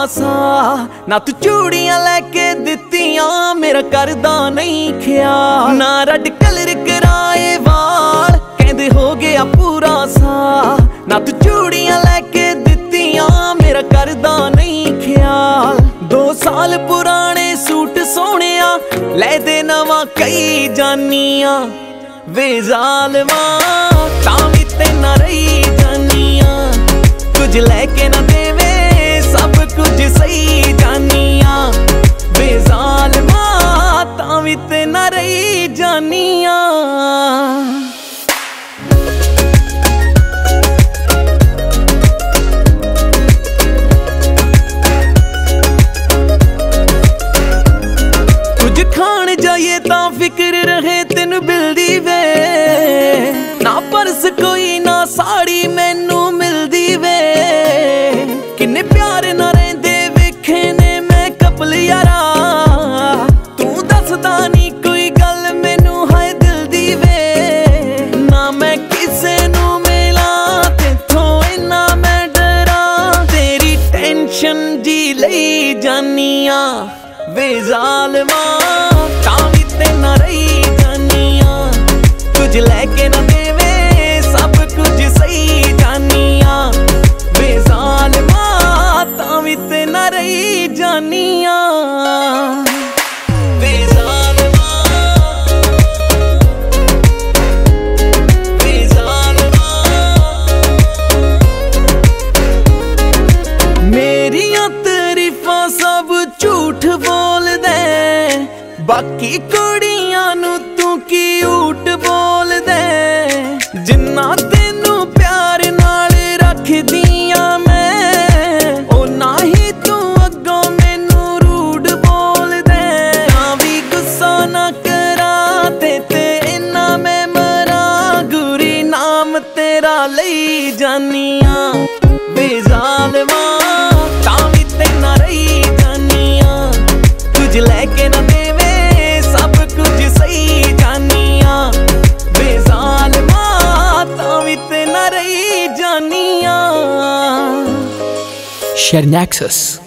सा ना तू चूड़ियां लेके दित्तियां मेरा करदा नहीं ख्याल ना रेड कलर कराए वाल कहंदे हो गया पूरा सा ना तू चूड़ियां लेके दित्तियां मेरा करदा नहीं ख्याल 2 साल पुराने सूट सोहणिया ले दे नवा कई जानियां वे ज़ालिमा तां वी ते ना रही जानियां कुछ लेके ना देवे सब कुछ सही जानियां वे ज़ालिमा तां वी ते ना रही जानियां। खान जाइए ता फिक्र रहे तेन मिलदी वे ना परस कोई ना साड़ी मैनू मिलदी वे किन्ने प्यार ना रहिंदे वेखे ने मैं कपल यारा तू दसदा नी कोई गल मैनू हाय दिल दी वे ना मैं किसे नू मिला तेथों इन्ना मैं डरा तेरी टेंशन जी लई जानियां वे ज़ालिमा तां वी ते ना रही जानियां कुछ लेके ना देवे सब कुछ सही जानियां वे ज़ालिमा तां वी ते ना रही जानियां वे ज़ालिमा वे ज़ालिमा मेरियां तारीफां सब झूठ बोल दे बाकी कुड़ियां नू तू की ऊट बोल दे जिन्ना तेनू प्यार नाल रखदियां मैं ओ ना ही तू अग्गों मैनू रूड बोल दे ना भी गुस्सा ना करा ते इन्ना मैं मरा गुरी नाम तेरा लई जानियां वे ज़ालिमा तां वी ते ना रही जानियां कुछ लेके ना देवे सब कुछ सही जानियां वे ज़ालिमा तां वी ते ना रही जानियां। Share Nexus.